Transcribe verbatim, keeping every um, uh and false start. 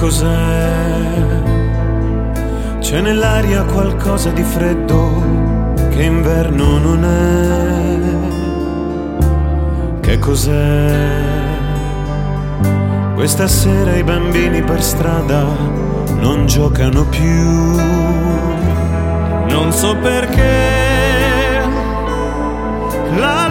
cos'è? C'è nell'aria qualcosa di freddo che inverno non è. Che cos'è? Questa sera i bambini per strada non giocano più. Non so perché la